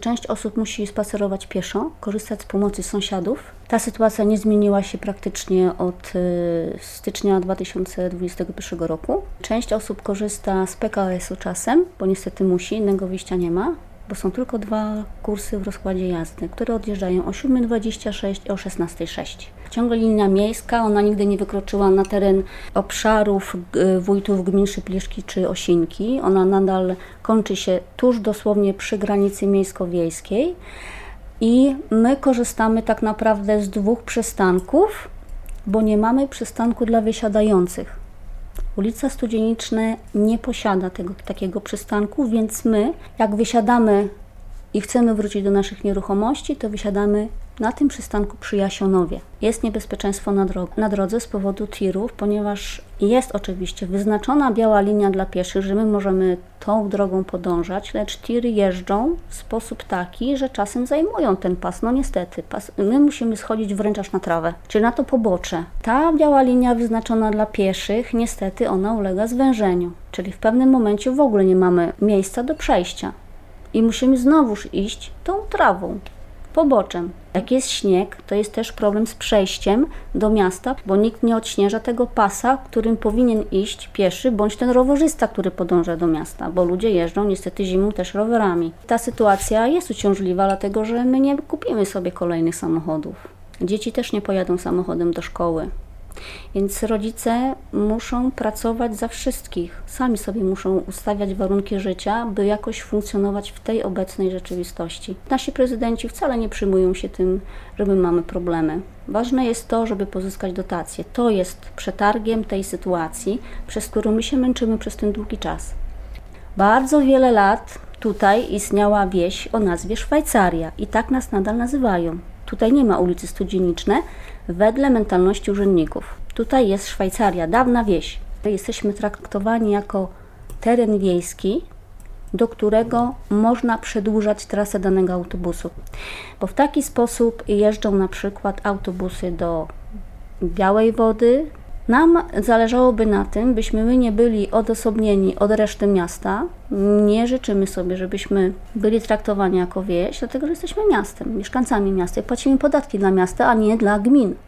część osób musi spacerować pieszo, korzystać z pomocy sąsiadów. Ta sytuacja nie zmieniła się praktycznie od stycznia 2021 roku. Część osób korzysta z PKS-u czasem, bo niestety musi, innego wyjścia nie ma, bo są tylko 2 kursy w rozkładzie jazdy, które odjeżdżają o 7:26 i o 16:06. Ciągle linia miejska, ona nigdy nie wykroczyła na teren obszarów wójtów gmin Szypliszki czy Osinki. Ona nadal kończy się tuż dosłownie przy granicy miejsko-wiejskiej i my korzystamy tak naprawdę z 2 przystanków, bo nie mamy przystanku dla wysiadających. Ulica Studzieniczna nie posiada takiego przystanku, więc my, jak wysiadamy i chcemy wrócić do naszych nieruchomości, to wysiadamy na tym przystanku przy Jasionowie. Jest niebezpieczeństwo na drodze z powodu tirów, ponieważ jest oczywiście wyznaczona biała linia dla pieszych, że my możemy tą drogą podążać, lecz tiry jeżdżą w sposób taki, że czasem zajmują ten pas. No niestety, my musimy schodzić wręcz aż na trawę, czyli na to pobocze. Ta biała linia wyznaczona dla pieszych, niestety ona ulega zwężeniu, czyli w pewnym momencie w ogóle nie mamy miejsca do przejścia i musimy znowuż iść tą trawą, poboczem. Jak jest śnieg, to jest też problem z przejściem do miasta, bo nikt nie odśnieża tego pasa, którym powinien iść pieszy, bądź ten rowerzysta, który podąża do miasta, bo ludzie jeżdżą niestety zimą też rowerami. Ta sytuacja jest uciążliwa, dlatego że my nie kupimy sobie kolejnych samochodów. Dzieci też nie pojadą samochodem do szkoły. Więc rodzice muszą pracować za wszystkich. Sami sobie muszą ustawiać warunki życia, by jakoś funkcjonować w tej obecnej rzeczywistości. Nasi prezydenci wcale nie przejmują się tym, że my mamy problemy. Ważne jest to, żeby pozyskać dotacje. To jest przetargiem tej sytuacji, przez którą my się męczymy przez ten długi czas. Bardzo wiele lat tutaj istniała wieś o nazwie Szwajcaria i tak nas nadal nazywają. Tutaj nie ma ulicy Studzienicznej wedle mentalności urzędników. Tutaj jest Szwajcaria, dawna wieś. Jesteśmy traktowani jako teren wiejski, do którego można przedłużać trasę danego autobusu. Bo w taki sposób jeżdżą na przykład autobusy do Białej Wody. Nam zależałoby na tym, byśmy my nie byli odosobnieni od reszty miasta. Nie życzymy sobie, żebyśmy byli traktowani jako wieś, dlatego że jesteśmy miastem, mieszkańcami miasta i płacimy podatki dla miasta, a nie dla gmin.